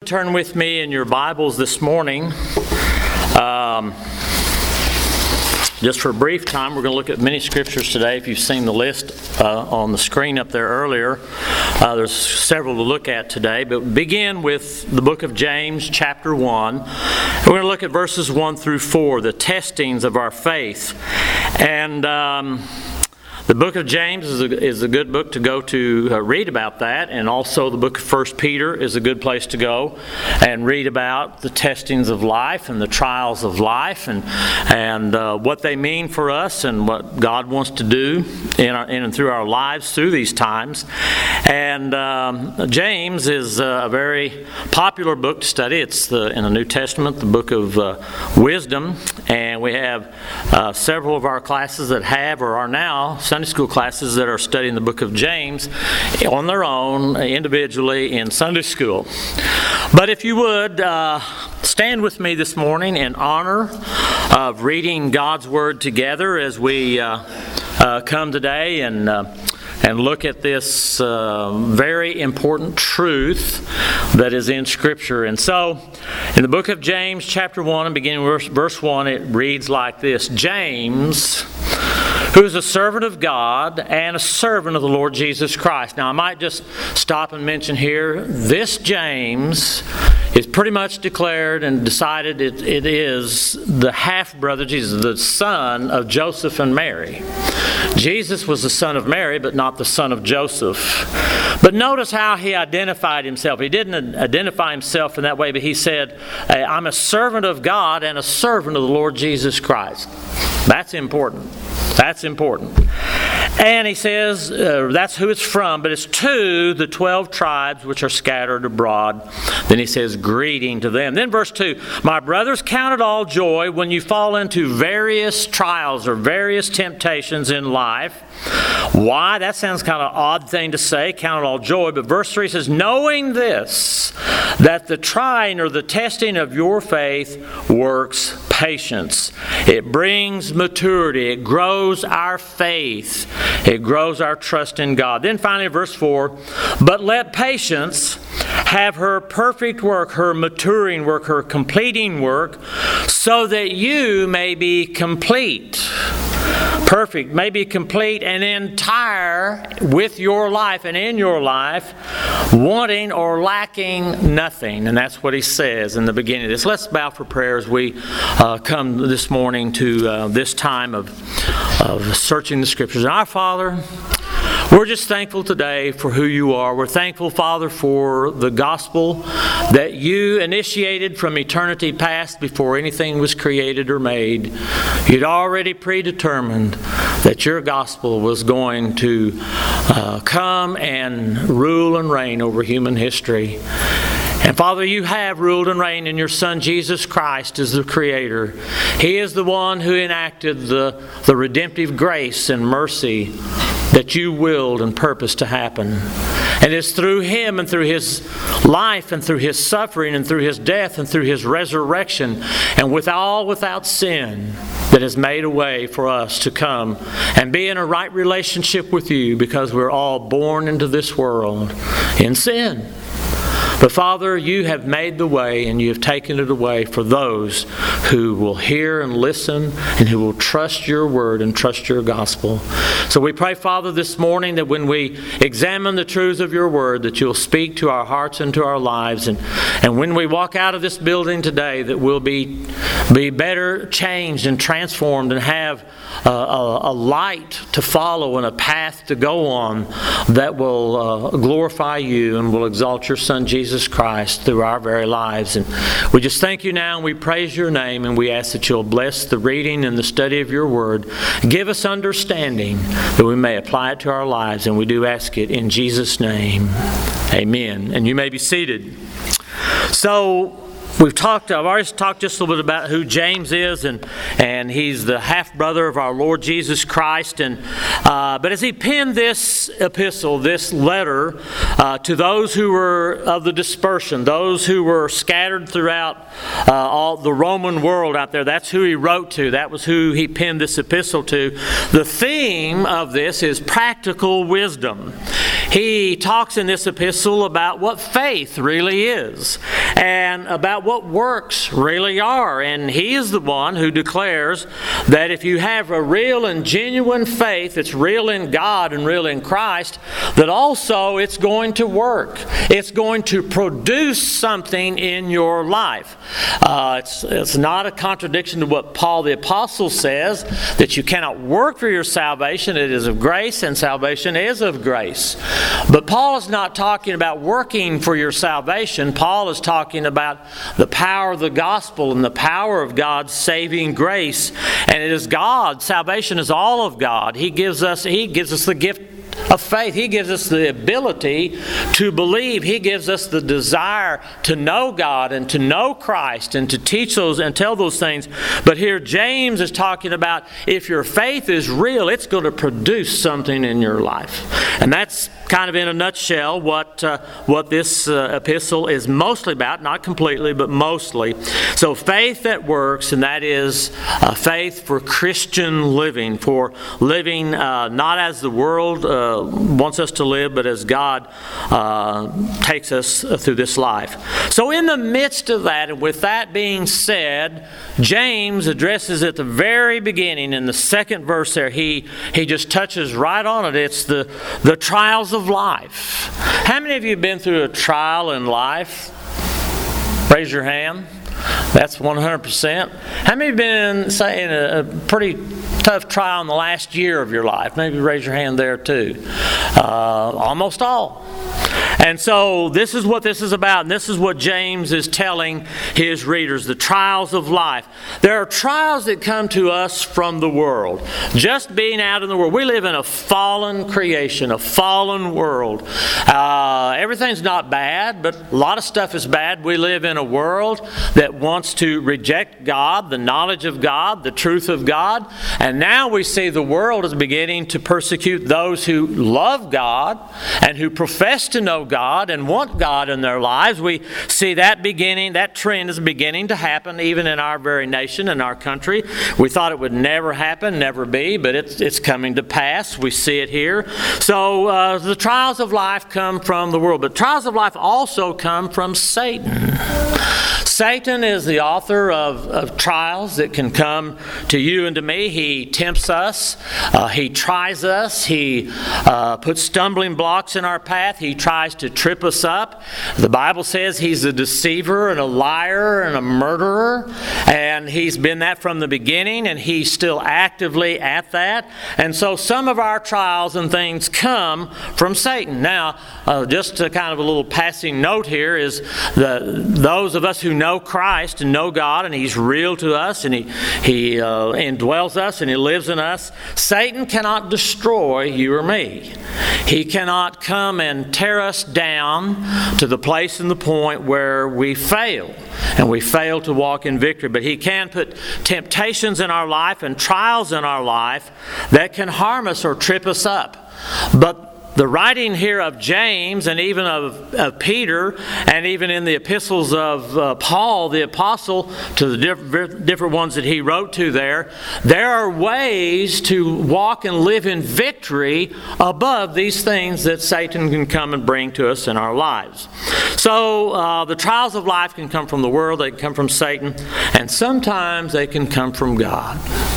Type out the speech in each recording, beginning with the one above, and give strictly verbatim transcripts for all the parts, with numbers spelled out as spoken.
turn with me in your Bibles this morning. Um, just for a brief time, we're going to look at many scriptures today. If you've seen the list uh, on the screen up there earlier, uh, there's several to look at today. But we begin with the book of James, chapter one. We're going to look at verses one through four, the testings of our faith. And Um, The book of James is a, is a good book to go to uh, read about that, and also the book of First Peter is a good place to go and read about the testings of life and the trials of life and and uh, what they mean for us and what God wants to do in, our, in and through our lives through these times. And um, James is a very popular book to study. It's the, in the New Testament, the book of uh, wisdom, and we have uh, several of our classes that have or are now Sunday school classes that are studying the book of James on their own, individually in Sunday school. But if you would, uh, stand with me this morning in honor of reading God's Word together as we uh, uh, come today and uh, and look at this uh, very important truth that is in Scripture. And so, in the book of James, chapter one, and beginning with verse one, it reads like this: James, who is a servant of God and a servant of the Lord Jesus Christ. Now, I might just stop and mention here, this James is pretty much declared and decided it, it is the half-brother, Jesus, the son of Joseph and Mary. Jesus was the son of Mary, but not the son of Joseph. But notice how he identified himself. He didn't identify himself in that way, but he said, I'm a servant of God and a servant of the Lord Jesus Christ. That's important. That's important. And he says uh, that's who it's from, but it's to the twelve tribes which are scattered abroad. Then he says, greeting to them. Then verse two, my brothers, count it all joy when you fall into various trials or various temptations in life. Why? That sounds kind of an odd thing to say, count it all joy. But verse three says, knowing this, that the trying or the testing of your faith works patience. It brings maturity. It grows our faith. It grows our trust in God. Then finally, verse four, but let patience have her perfect work, her maturing work, her completing work, so that you may be complete. Perfect, may be complete and entire with your life and in your life, wanting or lacking nothing. And that's what he says in the beginning of this. Let's bow for prayer as we uh, come this morning to uh, this time of, of searching the Scriptures. And our Father, we're just thankful today for who you are. We're thankful, Father, for the gospel that you initiated from eternity past before anything was created or made. You'd already predetermined that your gospel was going to uh, come and rule and reign over human history. And Father, you have ruled and reigned in your Son Jesus Christ as the Creator. He is the one who enacted the, the redemptive grace and mercy that you willed and purposed to happen. And it's through Him and through His life and through His suffering and through His death and through His resurrection and with all without sin that has made a way for us to come and be in a right relationship with you, because we're all born into this world in sin. But Father, you have made the way and you have taken it away for those who will hear and listen and who will trust your word and trust your gospel. So we pray, Father, this morning that when we examine the truths of your word, that you'll speak to our hearts and to our lives. And, and when we walk out of this building today, that we'll be, be better changed and transformed and have a, a, a light to follow and a path to go on that will uh, glorify you and will exalt your Son, Jesus Jesus Christ, through our very lives. And we just thank you now and we praise your name, and we ask that you'll bless the reading and the study of your word. Give us understanding that we may apply it to our lives, and we do ask it in Jesus' name. Amen. And you may be seated. So, We've talked, I've already talked just a little bit about who James is, and, and he's the half-brother of our Lord Jesus Christ. And uh, but as he penned this epistle, this letter, uh, to those who were of the dispersion, those who were scattered throughout uh, all the Roman world out there, that's who he wrote to. That was who he penned this epistle to. The theme of this is practical wisdom. he talks in this epistle about what faith really is and about what works really are. And he is the one who declares that if you have a real and genuine faith that's real in God and real in Christ, that also it's going to work. It's going to produce something in your life. Uh, it's, it's not a contradiction to what Paul the Apostle says, that you cannot work for your salvation. It is of grace, and salvation is of grace. But Paul is not talking about working for your salvation. Paul is talking about the power of the gospel and the power of God's saving grace. And it is God. Salvation is all of God. He gives us, He gives us the gift of faith. He gives us the ability to believe. He gives us the desire to know God and to know Christ and to teach those and tell those things. But here James is talking about if your faith is real, it's going to produce something in your life. And that's kind of in a nutshell what uh, what this uh, epistle is mostly about, not completely, but mostly. So faith that works, and that is uh, faith for Christian living, for living uh, not as the world uh, wants us to live, but as God uh, takes us through this life. So in the midst of that, and with that being said, James addresses at the very beginning, in the second verse there, he he just touches right on it. It's the, the trials of life. How many of you have been through a trial in life? Raise your hand. That's one hundred percent. How many have been, say, in a, a pretty tough trial in the last year of your life? Maybe raise your hand there too. Uh, almost all. And so this is what this is about, and this is what James is telling his readers, the trials of life. There are trials that come to us from the world. Just being out in the world. We live in a fallen creation, a fallen world. Uh, everything's not bad, but a lot of stuff is bad. We live in a world that wants to reject God, the knowledge of God, the truth of God. And now we see the world is beginning to persecute those who love God and who profess to know God and want God in their lives. We see that beginning, that trend is beginning to happen even in our very nation, in our country. We thought it would never happen, never be, but it's, it's coming to pass. We see it here. So uh, the trials of life come from the world, but trials of life also come from Satan. Satan is the author of, of trials that can come to you and to me. He tempts us. Uh, he tries us. He uh, puts stumbling blocks in our path. He tries to trip us up. The Bible says he's a deceiver and a liar and a murderer. And he's been that from the beginning, and he's still actively at that. And so some of our trials and things come from Satan. Now, uh, just a kind of a little passing note here is the those of us who know Christ and know God, and He's real to us, and He He uh, indwells us, and He lives in us. Satan cannot destroy you or me. He cannot come and tear us down to the place and the point where we fail, and we fail to walk in victory. But he can put temptations in our life and trials in our life that can harm us or trip us up. But the writing here of James and even of, of Peter and even in the epistles of uh, Paul the Apostle to the diff- different ones that he wrote to there, there are ways to walk and live in victory above these things that Satan can come and bring to us in our lives. So uh, the trials of life can come from the world, they can come from Satan, and sometimes they can come from God.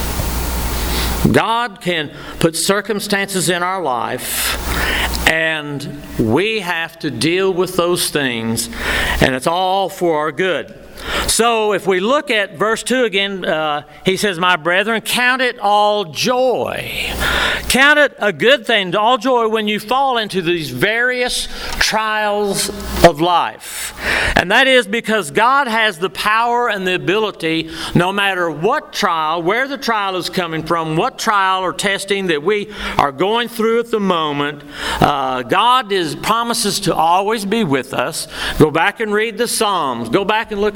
God can put circumstances in our life, and we have to deal with those things, and it's all for our good. So if we look at verse two again, uh, he says, "My brethren, count it all joy." Count it a good thing, all joy, when you fall into these various trials of life. And that is because God has the power and the ability, no matter what trial, where the trial is coming from, what trial or testing that we are going through at the moment, uh, God is promises to always be with us. Go back and read the Psalms. Go back and look at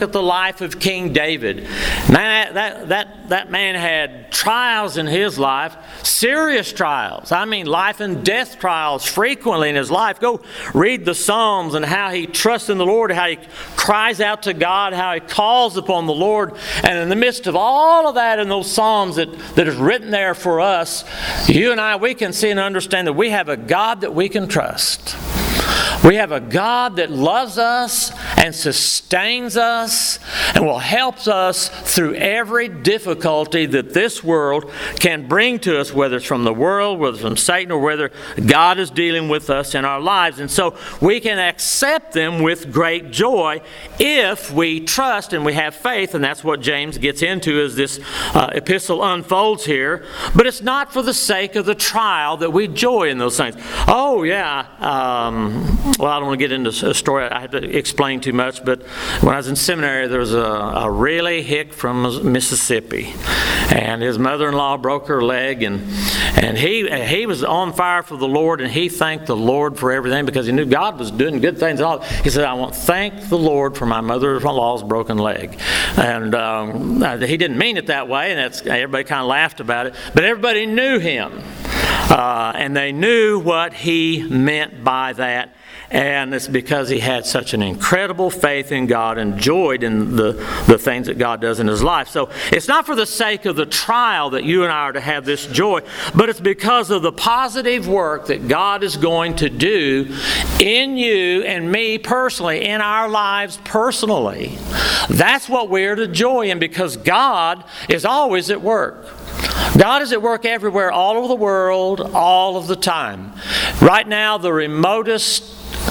at the life of King David. Man, that, that, that man had trials in his life, serious trials. I mean, life and death trials frequently in his life. Go read the Psalms and how he trusts in the Lord, how he cries out to God, how he calls upon the Lord. And in the midst of all of that in those Psalms that, that is written there for us, you and I, we can see and understand that we have a God that we can trust. We have a God that loves us and sustains us and will help us through every difficulty that this world can bring to us, whether it's from the world, whether it's from Satan, or whether God is dealing with us in our lives. And so we can accept them with great joy if we trust and we have faith, and that's what James gets into as this uh, epistle unfolds here. But it's not for the sake of the trial that we joy in those things. Oh, yeah, um... well, I don't want to get into a story I have to explain too much, but when I was in seminary, there was a, a really hick from Mississippi, and his mother-in-law broke her leg, and and he he was on fire for the Lord, and he thanked the Lord for everything because he knew God was doing good things. And all. He said, "I want to thank the Lord for my mother-in-law's broken leg," and um, he didn't mean it that way, and that's, everybody kind of laughed about it, but everybody knew him, uh, and they knew what he meant by that. And it's because he had such an incredible faith in God and joyed in the, the things that God does in his life. So it's not for the sake of the trial that you and I are to have this joy, but it's because of the positive work that God is going to do in you and me personally, in our lives personally. That's what we're to joy in, because God is always at work. God is at work everywhere, all over the world, all of the time. Right now, the remotest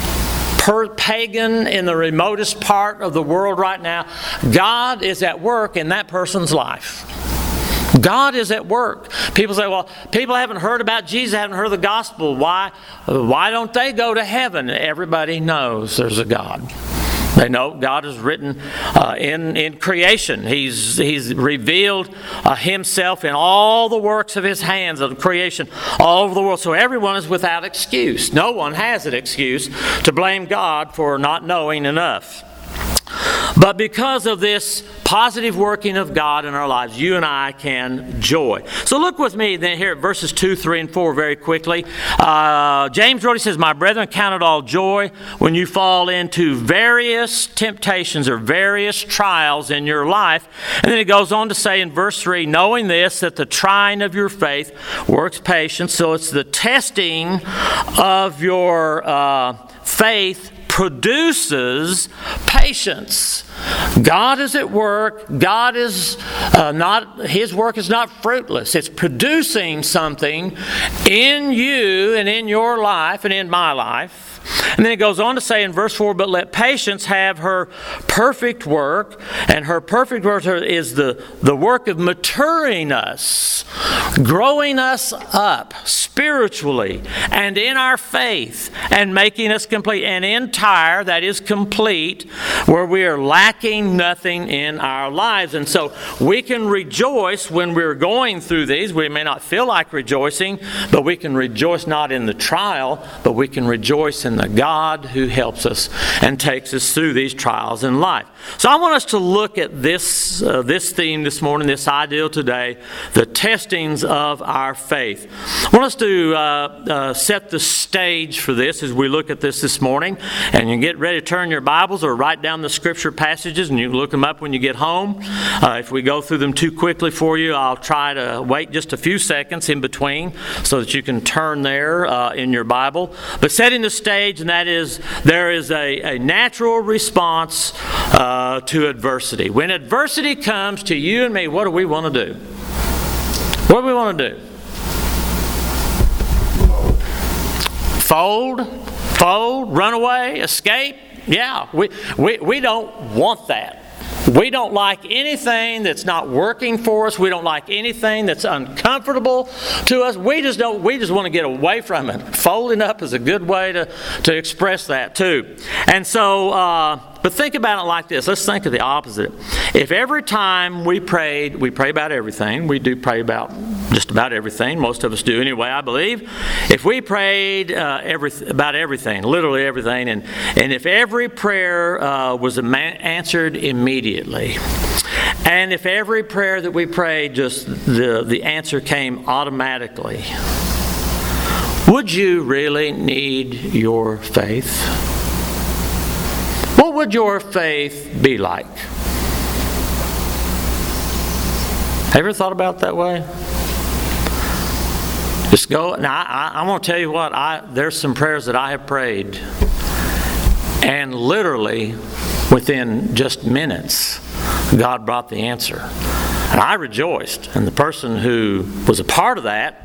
per pagan in the remotest part of the world right now, God is at work in that person's life. God is at work. People say, well, people haven't heard about Jesus, haven't heard the gospel. Why, why don't they go to heaven? Everybody knows there's a God. They know God is written uh, in, in creation. He's, he's revealed uh, himself in all the works of his hands of creation all over the world. So everyone is without excuse. No one has an excuse to blame God for not knowing enough. But because of this positive working of God in our lives, you and I can joy. So look with me then here at verses two, three, and four very quickly. Uh, James wrote, he says, "My brethren, count it all joy when you fall into various temptations or various trials in your life." And then he goes on to say in verse three, "Knowing this, that the trying of your faith works patience." So it's the testing of your uh, faith produces patience. God is at work. God is uh, not, his work is not fruitless. It's producing something in you and in your life and in my life. And then it goes on to say in verse four, "But let patience have her perfect work." And her perfect work is the, the work of maturing us, growing us up spiritually and in our faith, and making us complete and entire, that is complete, where we are lacking nothing in our lives. And so we can rejoice when we're going through these. We may not feel like rejoicing, but we can rejoice not in the trial, but we can rejoice in the God who helps us and takes us through these trials in life. So I want us to look at this uh, this theme this morning, this ideal today, the testings of our faith. I want us to uh, uh, set the stage for this as we look at this this morning. And you get ready to turn your Bibles or write down the scripture passages, and you can look them up when you get home. Uh, if we go through them too quickly for you, I'll try to wait just a few seconds in between so that you can turn there uh, in your Bible. But setting the stage, and that is, there is a, a natural response uh, to adversity. When adversity comes to you and me, what do we want to do? What do we want to do? Fold, fold, run away, escape? Yeah, we, we, we don't want that. We don't like anything that's not working for us. We don't like anything that's uncomfortable to us. We just don't. We just want to get away from it. Folding up is a good way to, to express that too. And so, uh, But think about it like this. Let's think of the opposite. If every time we prayed, we pray about everything. We do pray about just about everything. Most of us do anyway, I believe. If we prayed uh, every, about everything, literally everything, and, and if every prayer uh, was answered immediately, and if every prayer that we prayed, just the, the answer came automatically, would you really need your faith? What would your faith be like? Have you ever thought about it that way? Just go. Now, I, I, I want to tell you what. I, there's some prayers that I have prayed, and literally within just minutes, God brought the answer. And I rejoiced. And the person who was a part of that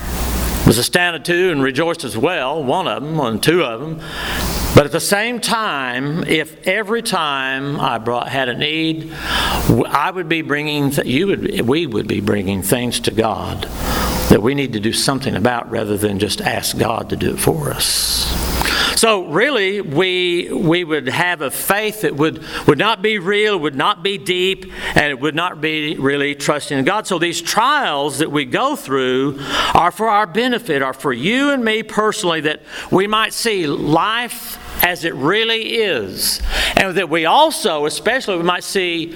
was astounded too and rejoiced as well, one of them, and two of them. But at the same time, if every time I brought had a need, I would be bringing, you would, we would be bringing things to God that we need to do something about rather than just ask God to do it for us. So really, we we would have a faith that would, would not be real, would not be deep, and it would not be really trusting in God. So these trials that we go through are for our benefit, are for you and me personally, that we might see life as it really is. And that we also, especially, we might see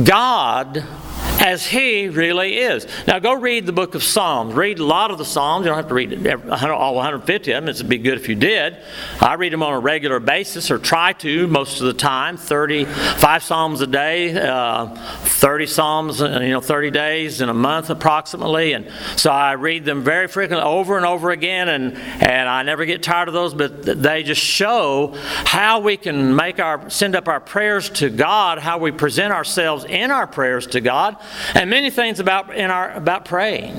God as He really is. Now go read the book of Psalms. Read a lot of the Psalms. You don't have to read all one hundred fifty of them. It would be good if you did. I read them on a regular basis, or try to most of the time. thirty-five Psalms a day, uh, thirty Psalms, you know, thirty days in a month approximately. And so I read them very frequently, over and over again, and, and I never get tired of those, but they just show how we can make our send up our prayers to God, how we present ourselves in our prayers to God. And many things about in our about praying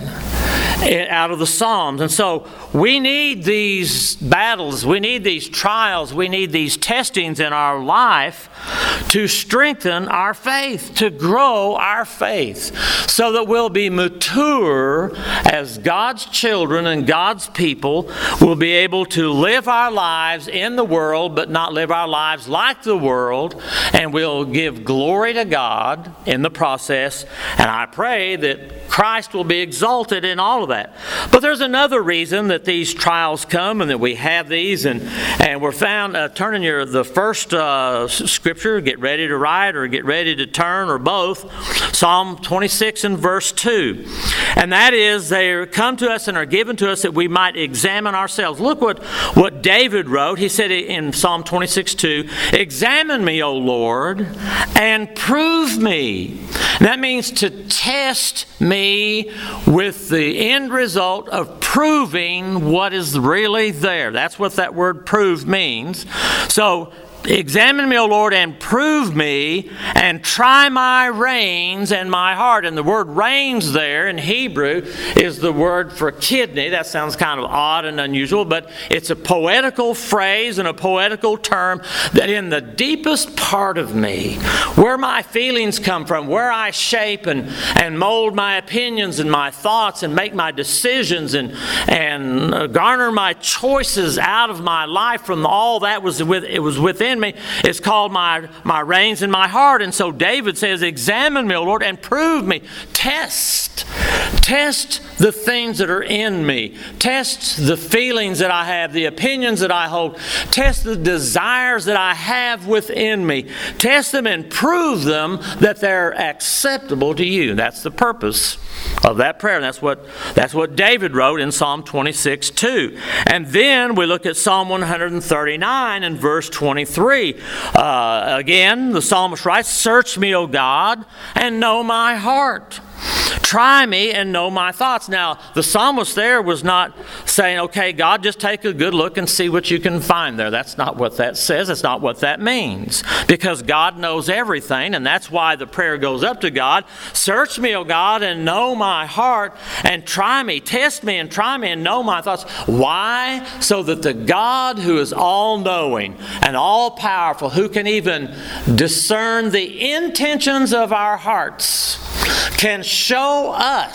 out of the Psalms. And so we need these battles, we need these trials, we need these testings in our life to strengthen our faith, to grow our faith, so that we'll be mature as God's children and God's people. We'll be able to live our lives in the world, but not live our lives like the world, and we'll give glory to God in the process. And I pray that Christ will be exalted in all of that. But there's another reason that these trials come and that we have these, and, and we're found, uh, turning your the first uh, scripture, get ready to write or get ready to turn, or both, Psalm twenty-six and verse two. And that is, they come to us and are given to us that we might examine ourselves. Look what, what David wrote. He said in Psalm twenty-six two, "Examine me, O Lord, and prove me." And that means to test me with the end result of proving what is really there. That's what that word prove means. So, examine me, O Lord, and prove me, and try my reins and my heart. And the word reins there in Hebrew is the word for kidney. That sounds kind of odd and unusual, but it's a poetical phrase and a poetical term that in the deepest part of me, where my feelings come from, where I shape and, and mold my opinions and my thoughts and make my decisions and, and garner my choices out of my life from all that was with, it was within me, it's called my, my reins in my heart. And so David says, examine me, O Lord, and prove me. Test. Test the things that are in me. Test the feelings that I have, the opinions that I hold. Test the desires that I have within me. Test them and prove them that they're acceptable to you. That's the purpose of that prayer. And that's what, that's what David wrote in Psalm twenty-six two. And then we look at Psalm one thirty-nine and verse twenty-three. Uh, again, the psalmist writes, "Search me, O God, and know my heart. Try me and know my thoughts." Now, the psalmist there was not saying, okay, God, just take a good look and see what you can find there. That's not what that says. That's not what that means. Because God knows everything, and that's why the prayer goes up to God. Search me, O God, and know my heart, and try me. Test me and try me and know my thoughts. Why? So that the God who is all-knowing and all-powerful, who can even discern the intentions of our hearts, can show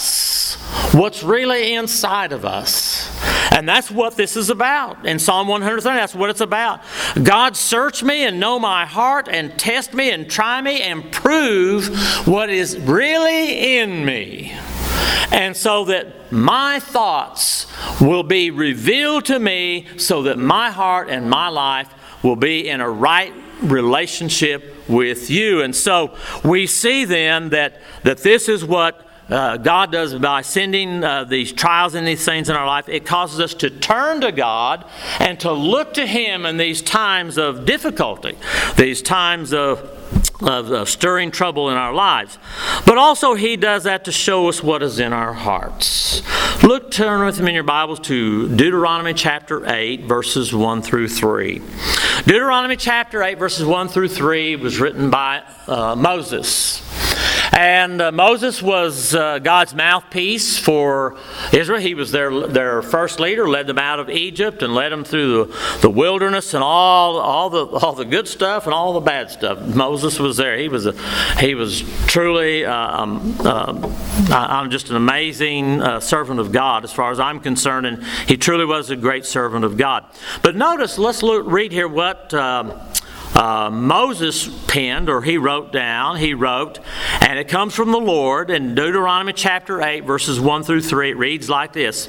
us what's really inside of us. And that's what this is about. In Psalm one thirty, that's what it's about. God, search me and know my heart and test me and try me and prove what is really in me. And so that my thoughts will be revealed to me so that my heart and my life will be in a right relationship with you. And so we see then that, that this is what uh, God does by sending uh, these trials and these things in our life. It causes us to turn to God and to look to Him in these times of difficulty, these times of Of, of stirring trouble in our lives. But also He does that to show us what is in our hearts. Look, turn with me in your Bibles to Deuteronomy chapter eight, verses one through three. Deuteronomy chapter eight, verses one through three was written by uh, Moses. And uh, Moses was uh, God's mouthpiece for Israel. He was their their first leader, led them out of Egypt and led them through the, the wilderness and all all the all the good stuff and all the bad stuff. Moses was there. He was a, he was truly um, uh, I'm just an amazing uh, servant of God as far as I'm concerned, and he truly was a great servant of God. But notice, let's look, read here what. Um, Uh, Moses penned, or he wrote down, he wrote, and it comes from the Lord in Deuteronomy chapter eight, verses one through three. It reads like this.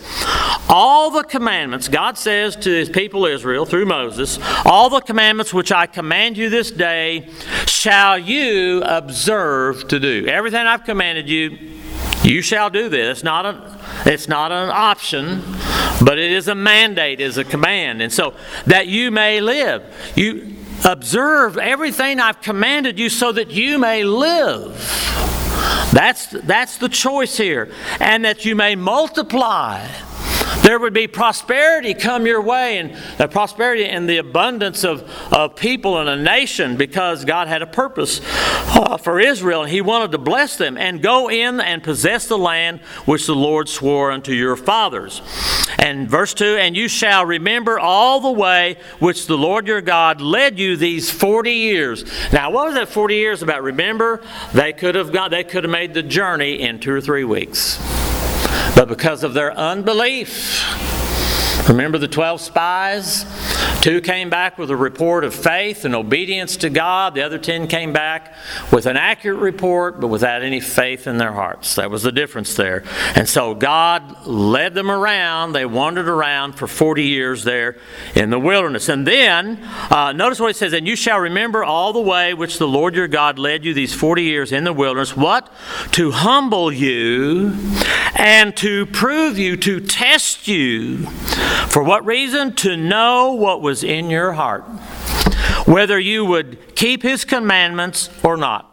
All the commandments, God says to His people Israel through Moses, all the commandments which I command you this day shall you observe to do. Everything I've commanded you, you shall do this. It's not a, it's not an option, but it is a mandate, it is a command. And so that you may live. You observe everything I've commanded you so that you may live. That's, that's the choice here. And that you may multiply. There would be prosperity come your way, and the prosperity and the abundance of, of people in a nation, because God had a purpose uh, for Israel, and He wanted to bless them and go in and possess the land which the Lord swore unto your fathers. And verse two, and you shall remember all the way which the Lord your God led you these forty years. Now, what was that forty years about? Remember, they could have got, they could have made the journey in two or three weeks. But because of their unbelief, remember the twelve spies? Two came back with a report of faith and obedience to God. The other ten came back with an accurate report, but without any faith in their hearts. That was the difference there. And so God led them around. They wandered around for forty years there in the wilderness. And then, uh, notice what it says, and you shall remember all the way which the Lord your God led you these forty years in the wilderness. What? To humble you and to prove you, to test you. For what reason? To know what was in your heart, whether you would keep His commandments or not.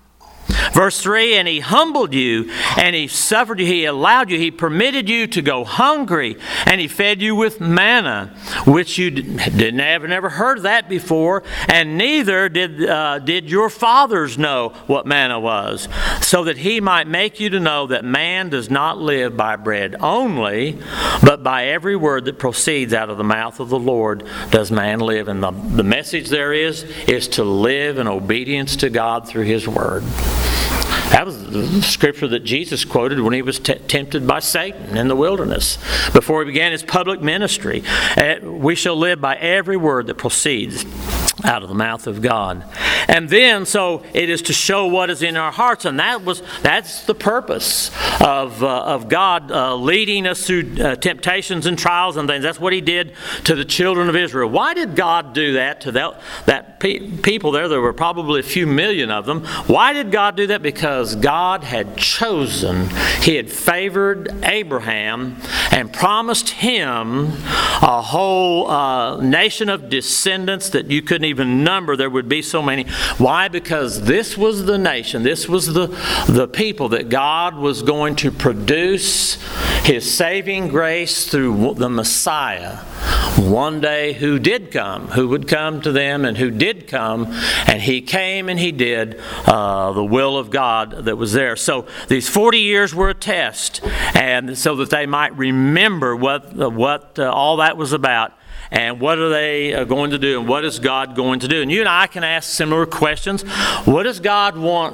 Verse three, and He humbled you, and He suffered you, He allowed you, He permitted you to go hungry, and He fed you with manna, which you didn't have never heard of that before, and neither did uh, did your fathers know what manna was, so that He might make you to know that man does not live by bread only, but by every word that proceeds out of the mouth of the Lord does man live. And the, the message there is, is to live in obedience to God through His Word. That was the scripture that Jesus quoted when He was t- tempted by Satan in the wilderness before He began His public ministry. Uh, we shall live by every word that proceeds out of the mouth of God. And then, so it is to show what is in our hearts, and that was that's the purpose of uh, of God uh, leading us through uh, temptations and trials and things. That's what He did to the children of Israel. Why did God do that to that that pe- people there? There were probably a few million of them. Why did God do that? Because God had chosen, He had favored Abraham and promised him a whole uh, nation of descendants that you couldn't even number. There would be so many. Why? Because this was the nation, this was the, the people that God was going to produce His saving grace through the Messiah. One day who did come, who would come to them and who did come, and He came and He did uh, the will of God that was there. So these forty years were a test, and so that they might remember what, what uh, all that was about. And what are they going to do? And what is God going to do? And you and I can ask similar questions. What does God want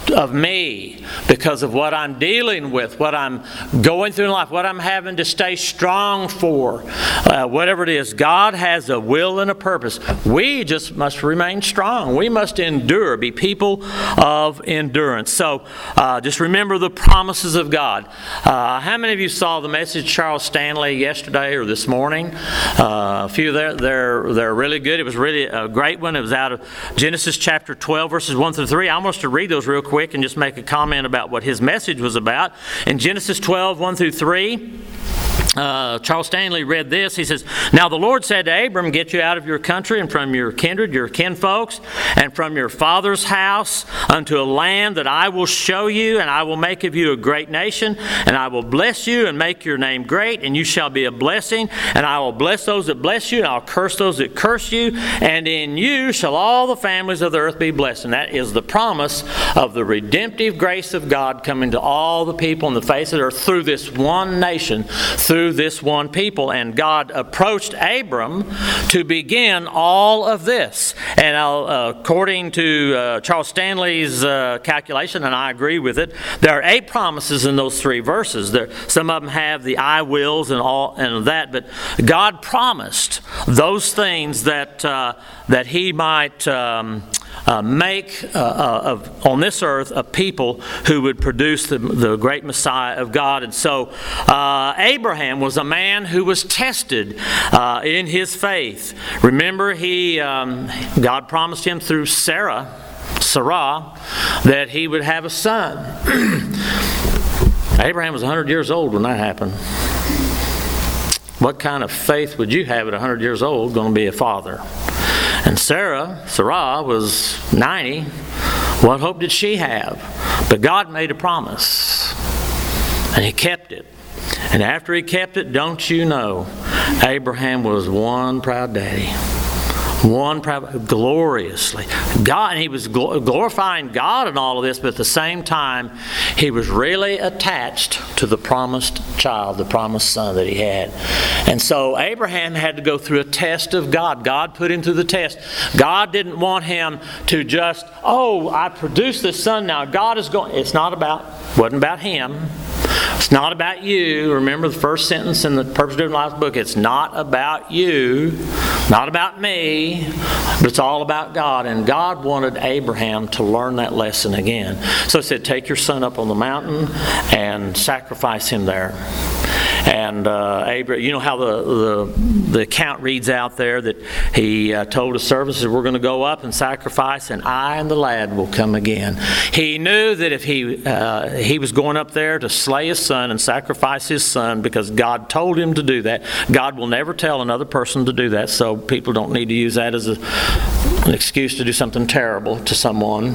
of me because of what I'm dealing with, what I'm going through in life, what I'm having to stay strong for, uh, whatever it is. God has a will and a purpose. We just must remain strong. We must endure, be people of endurance. So uh, just remember the promises of God. Uh, how many of you saw the message Charles Stanley yesterday or this morning? Uh, a few there, they're, they're really good. It was really a great one. It was out of Genesis chapter twelve, verses one through three. I want us to read those real quick and just make a comment about what his message was about. In Genesis twelve, one through three, Uh, Charles Stanley read this. He says, "Now the Lord said to Abram, get you out of your country and from your kindred, your kinfolks, and from your father's house unto a land that I will show you, and I will make of you a great nation, and I will bless you and make your name great, and you shall be a blessing, and I will bless those that bless you, and I'll curse those that curse you, and in you shall all the families of the earth be blessed." And that is the promise of the redemptive grace of God coming to all the people on the face of the earth through this one nation, through this one people. And God approached Abram to begin all of this. And uh, according to uh, Charles Stanley's uh, calculation, and I agree with it, there are eight promises in those three verses. There, some of them have the I wills and all and that, but God promised those things that uh, that He might um, uh, make uh, uh, of, on this earth a people who would produce the, the great Messiah of God. And so uh, Abraham was a man who was tested uh, in his faith. Remember, he um, God promised him through Sarah, Sarah, that he would have a son. Abraham was one hundred years old when that happened. What kind of faith would you have at one hundred years old going to be a father? And Sarah, Sarah was ninety. What hope did she have? But God made a promise, and He kept it. And after He kept it, don't you know, Abraham was one proud daddy. One proud, gloriously. God, and he was glorifying God in all of this, but at the same time, he was really attached to the promised child, the promised son that he had. And so Abraham had to go through a test of God. God put him through the test. God didn't want him to just, oh, I produced this son now. God is going, it's not about, wasn't about him. It's not about you. Remember the first sentence in the Purpose Driven Life book. It's not about you, not about me, but it's all about God. And God wanted Abraham to learn that lesson again. So He said, take your son up on the mountain and sacrifice him there. And uh, Abraham, you know how the, the the account reads out there that he uh, told his servants that we're going to go up and sacrifice, and I and the lad will come again. He knew that if he uh, he was going up there to slay his son and sacrifice his son because God told him to do that. God will never tell another person to do that, so people don't need to use that as a, an excuse to do something terrible to someone.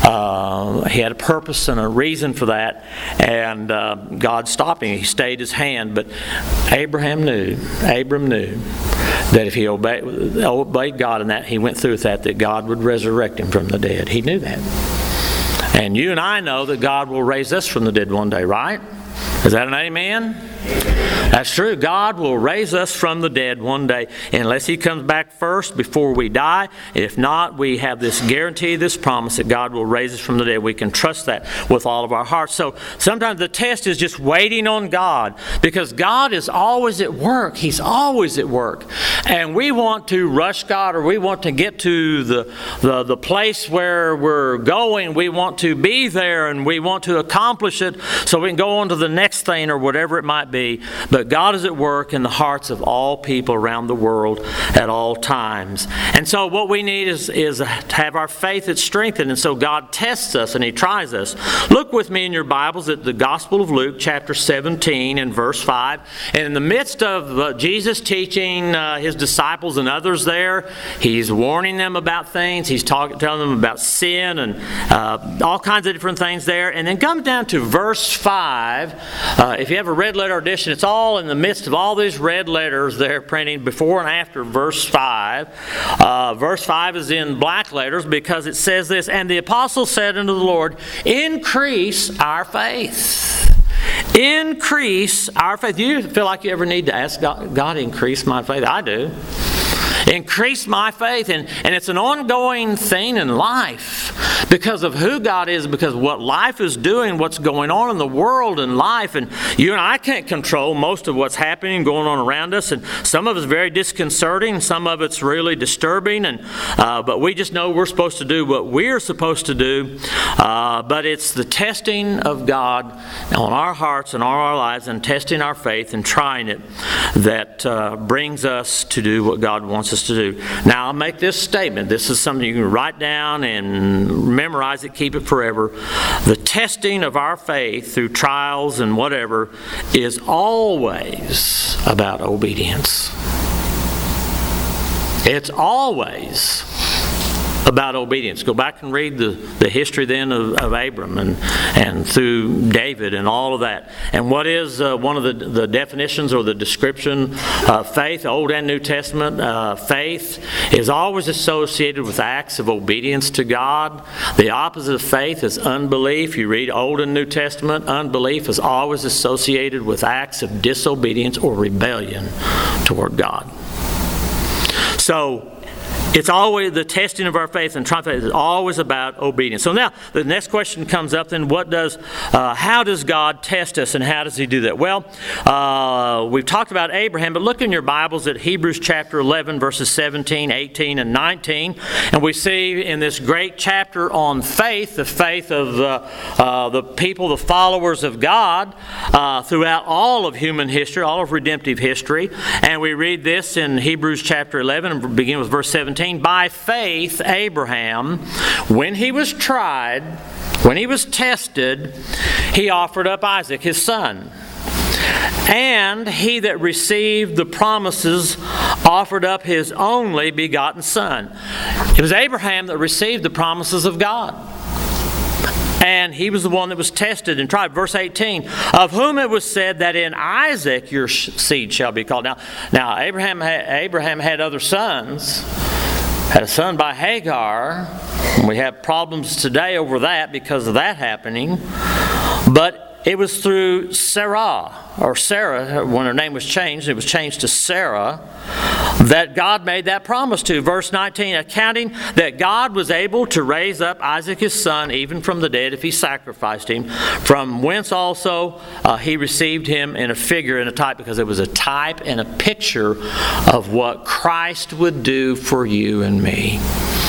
Uh, he had a purpose and a reason for that, and uh, God stopped him. He stayed his hand. But Abraham knew, Abram knew that if he obeyed, obeyed God in that, he went through with that, that God would resurrect him from the dead. He knew that. And you and I know that God will raise us from the dead one day, right? Is that an amen? That's true. God will raise us from the dead one day, unless He comes back first before we die. If not, we have this guarantee, this promise that God will raise us from the dead. We can trust that with all of our hearts. So sometimes the test is just waiting on God, because God is always at work. He's always at work. And we want to rush God, or we want to get to the, the, the place where we're going. We want to be there, and we want to accomplish it so we can go on to the next thing or whatever it might be. But God is at work in the hearts of all people around the world at all times. And so what we need is, is to have our faith that's strengthened. And so God tests us and He tries us. Look with me in your Bibles at the Gospel of Luke, chapter seventeen and verse five. And in the midst of uh, Jesus teaching uh, His disciples and others there, He's warning them about things. He's talking, telling them about sin and uh, all kinds of different things there. And then comes down to verse five. Uh, if you have a red letter edition, it's all in the midst of all these red letters there printing before and after verse five. Uh, verse five is in black letters because it says this, "And the apostle said unto the Lord, increase our faith." Increase our faith. Do you feel like you ever need to ask God, God, increase my faith? I do. Increase my faith. And, and it's an ongoing thing in life because of who God is, because of what life is doing, what's going on in the world and life. And you and I can't control most of what's happening, going on around us. And some of it's very disconcerting. Some of it's really disturbing. And uh, but we just know we're supposed to do what we're supposed to do. Uh, but it's the testing of God on our hearts and on our lives and testing our faith and trying it that uh, brings us to do what God wants us to do. Now, I'll make this statement. This is something you can write down and memorize it, keep it forever. The testing of our faith through trials and whatever is always about obedience. It's always about obedience. Go back and read the, the history then of, of Abram and, and through David and all of that. And what is uh, one of the, the definitions or the description of faith, Old and New Testament? Uh, faith is always associated with acts of obedience to God. The opposite of faith is unbelief. You read Old and New Testament, unbelief is always associated with acts of disobedience or rebellion toward God. So, it's always the testing of our faith and trying faith is always about obedience. So now the next question comes up. Then, what does, uh, how does God test us, and how does He do that? Well, uh, we've talked about Abraham, but look in your Bibles at Hebrews chapter eleven, verses seventeen, eighteen, and nineteen, and we see in this great chapter on faith, the faith of uh, uh, the people, the followers of God, uh, throughout all of human history, all of redemptive history, and we read this in Hebrews chapter eleven, and begin with verse seventeen. By faith, Abraham, when he was tried, when he was tested, he offered up Isaac, his son. And he that received the promises offered up his only begotten son. It was Abraham that received the promises of God. And he was the one that was tested and tried. Verse eighteen, of whom it was said that in Isaac your seed shall be called. Now, now Abraham had, Abraham had other sons. Had a son by Hagar. We have problems today over that because of that happening. But it was through Sarah, or Sarah, when her name was changed, it was changed to Sarah, that God made that promise to. Verse nineteen, accounting that God was able to raise up Isaac his son, even from the dead, if he sacrificed him, from whence also uh, he received him in a figure and a type, because it was a type and a picture of what Christ would do for you and me.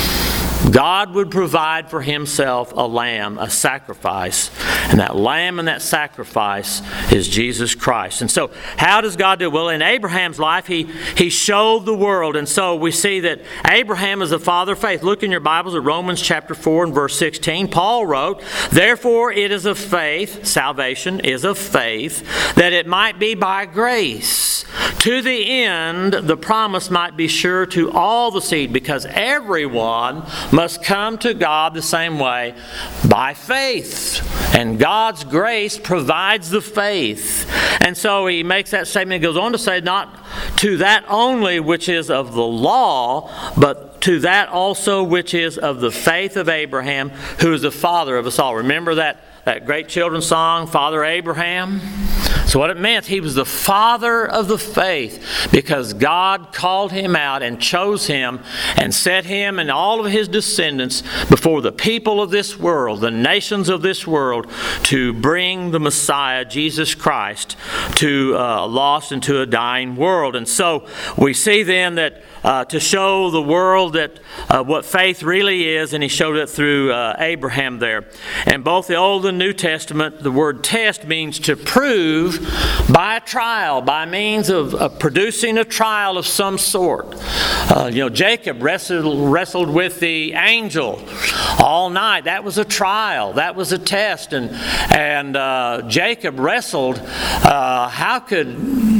God would provide for Himself a lamb, a sacrifice. And that lamb and that sacrifice is Jesus Christ. And so, how does God do it? Well, in Abraham's life, he, he showed the world. And so we see that Abraham is the father of faith. Look in your Bibles at Romans chapter four and verse sixteen. Paul wrote, therefore it is of faith, salvation is of faith, that it might be by grace, to the end the promise might be sure to all the seed, because everyone must come to God the same way, by faith. And God's grace provides the faith. And so he makes that statement. He goes on to say, not to that only which is of the law, but to that also which is of the faith of Abraham, who is the father of us all. Remember that, that great children's song, Father Abraham? So what it meant, he was the father of the faith, because God called him out and chose him and set him and all of his descendants before the people of this world, the nations of this world, to bring the Messiah, Jesus Christ, to a lost and to a dying world. And so we see then that uh, to show the world that uh, what faith really is, and he showed it through uh, Abraham there. And both the Old and New Testament, the word test means to prove by a trial, by means of, of producing a trial of some sort. Uh, you know, Jacob wrestled, wrestled with the angel all night. That was a trial. That was a test. And, and uh, Jacob wrestled. Uh, how could...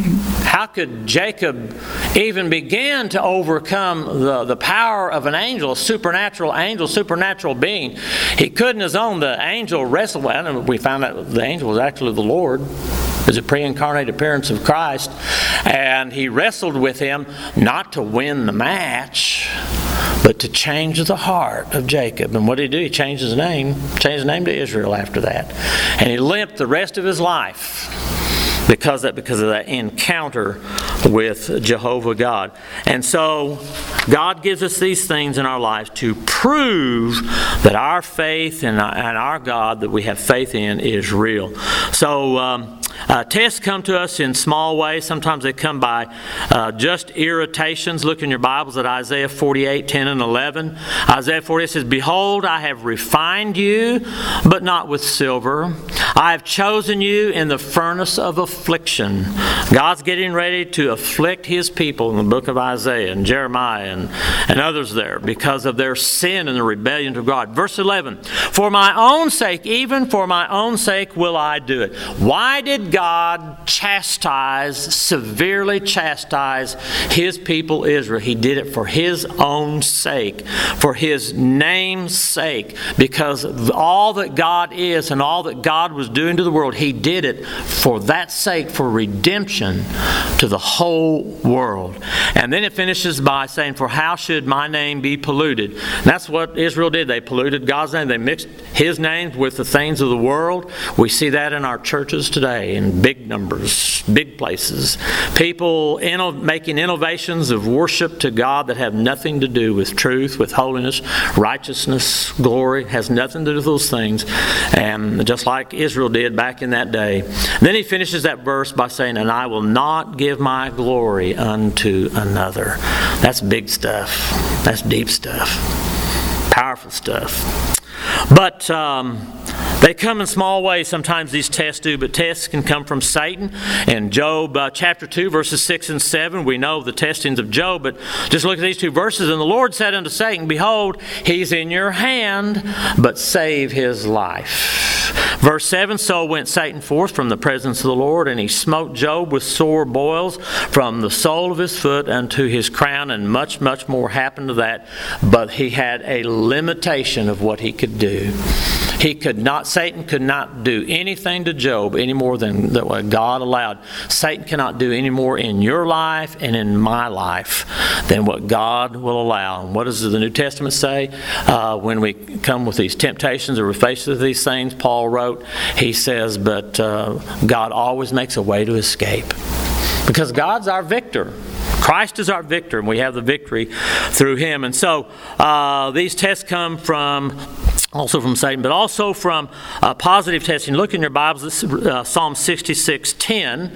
How could Jacob even begin to overcome the, the power of an angel, a supernatural angel, supernatural being? He couldn't his own. The angel wrestled with him, and we found out the angel was actually the Lord. It was a pre-incarnate appearance of Christ. And he wrestled with him not to win the match, but to change the heart of Jacob. And what did he do? He changed his name, changed his name to Israel after that. And he limped the rest of his life. because of that, because of that encounter with Jehovah God. And so God gives us these things in our lives to prove that our faith and our God that we have faith in is real. So um, Uh, tests come to us in small ways. Sometimes they come by uh, just irritations. Look in your Bibles at Isaiah forty-eight, ten and eleven. Isaiah forty-eight says, "Behold, I have refined you, but not with silver. I have chosen you in the furnace of affliction." God's getting ready to afflict His people in the book of Isaiah and Jeremiah and, and others there because of their sin and the rebellion to God. Verse eleven, "For my own sake, even for my own sake will I do it." Why did God chastise, severely chastise His people Israel? He did it for His own sake, for His name's sake, because all that God is and all that God was doing to the world, He did it for that sake, for redemption to the whole world. And then it finishes by saying, "For how should my name be polluted?" And that's what Israel did. They polluted God's name. They mixed His name with the things of the world. We see that in our churches today in big numbers, big places. People inno- making innovations of worship to God that have nothing to do with truth, with holiness, righteousness, glory. Has nothing to do with those things. And just like Israel did back in that day. Then he finishes that verse by saying, "And I will not give my glory unto another." That's big stuff. That's deep stuff. Powerful stuff. But um, they come in small ways. Sometimes these tests do, but tests can come from Satan. In Job uh, chapter two, verses six and seven, we know the testings of Job, but just look at these two verses. "And the Lord said unto Satan, Behold, he's in your hand, but save his life." Verse seven, "So went Satan forth from the presence of the Lord, and he smote Job with sore boils from the sole of his foot unto his crown," and much, much more happened to that. But he had a limitation of what he could do. He could not, Satan could not do anything to Job any more than what God allowed. Satan cannot do any more in your life and in my life than what God will allow. And what does the New Testament say? Uh, when we come with these temptations or we're faced with these things, Paul wrote, he says, but uh, God always makes a way to escape. Because God's our victor. Christ is our victor, and we have the victory through Him. And so uh, these tests come from also from Satan, but also from uh, positive testing. Look in your Bibles, this is uh, Psalm sixty-six ten.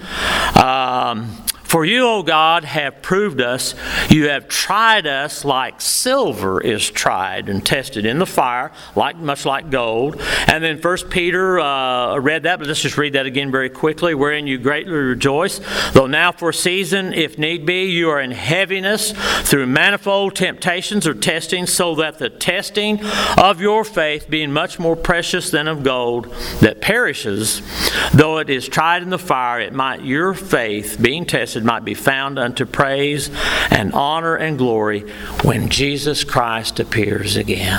Um, "For you, O God, have proved us. You have tried us like silver is tried and tested in the fire, like much like gold." And then First Peter uh, read that, but let's just read that again very quickly. "Wherein you greatly rejoice, though now for a season, if need be, you are in heaviness through manifold temptations or testings, so that the testing of your faith, being much more precious than of gold that perishes, though it is tried in the fire, it might your faith, being tested, might be found unto praise and honor and glory when Jesus Christ appears again."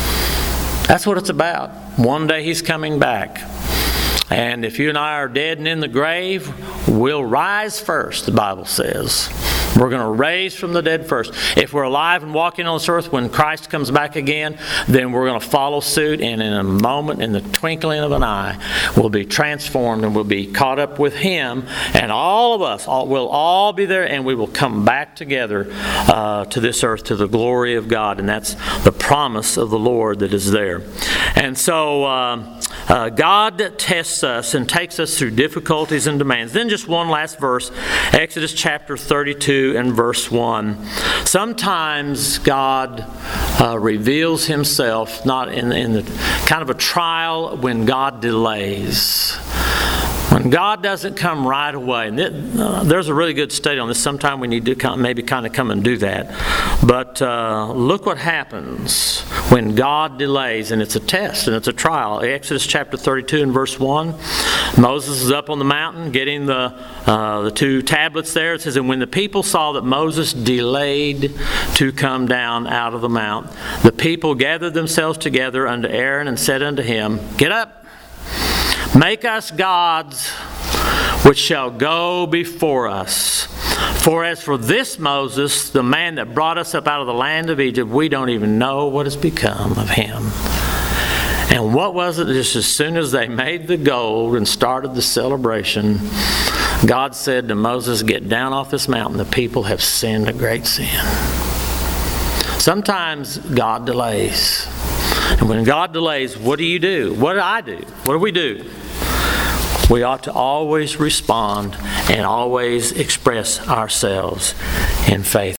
That's what it's about. One day He's coming back. And if you and I are dead and in the grave, we'll rise first, the Bible says. We're going to raise from the dead first. If we're alive and walking on this earth when Christ comes back again, then we're going to follow suit, and in a moment, in the twinkling of an eye, we'll be transformed and we'll be caught up with Him, and all of us all, will all be there, and we will come back together uh, to this earth to the glory of God, and that's the promise of the Lord that is there. And so uh, uh, God tests us and takes us through difficulties and demands. Then just one last verse, Exodus chapter thirty-two and verse one. Sometimes God uh, reveals Himself not in, in the kind of a trial when God delays. When God doesn't come right away. And it, uh, there's a really good study on this. Sometime we need to come, maybe kind of come and do that. But uh, look what happens when God delays, and it's a test and it's a trial. Exodus chapter thirty-two and verse one. Moses is up on the mountain getting the uh, the two tablets there. It says, "And when the people saw that Moses delayed to come down out of the mount, the people gathered themselves together unto Aaron and said unto him, Get up, make us gods which shall go before us. For as for this Moses, the man that brought us up out of the land of Egypt, we don't even know what has become of him." And what was it? Just as soon as they made the gold and started the celebration, God said to Moses, "Get down off this mountain. The people have sinned a great sin." Sometimes God delays. And when God delays, what do you do? What do I do? What do we do? We ought to always respond and always express ourselves in faith.